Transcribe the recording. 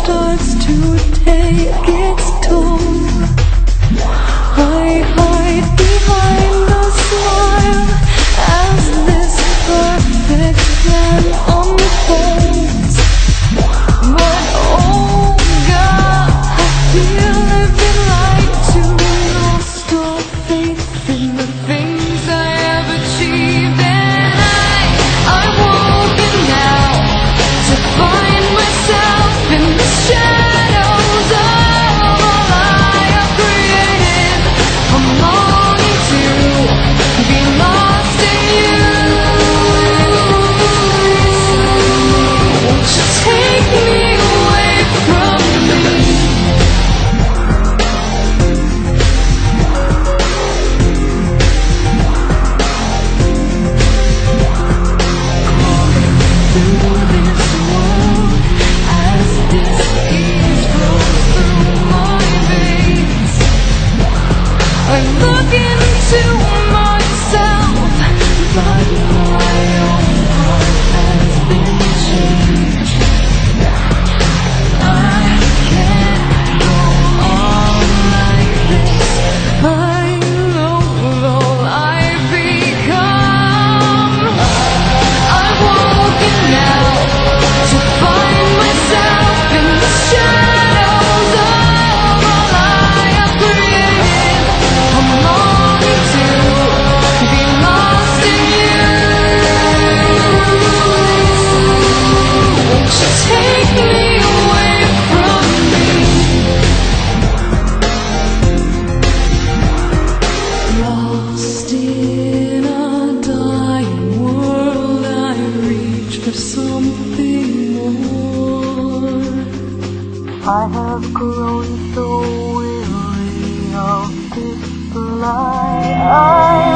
starts to take its toll. I hide behind a smile as this perfect plan unfolds. But oh God, I feel a bit like to lost all faith in the things I have achieved, and I'm woken now to find myself in the shadows of all I have created. I'm longing to be lost in you. Won't you take me away from me? Through this world, as disease flows through my veins, I look into myself, but my own heart has been changed. I can't go on like this. I know all I've become. I'm woken now to find myself in the shadows of all I have created. I'm longing to be lost in you. Won't you take me away from me? Lost in a dying world, I reach for something more. I have grown so weary of this lie.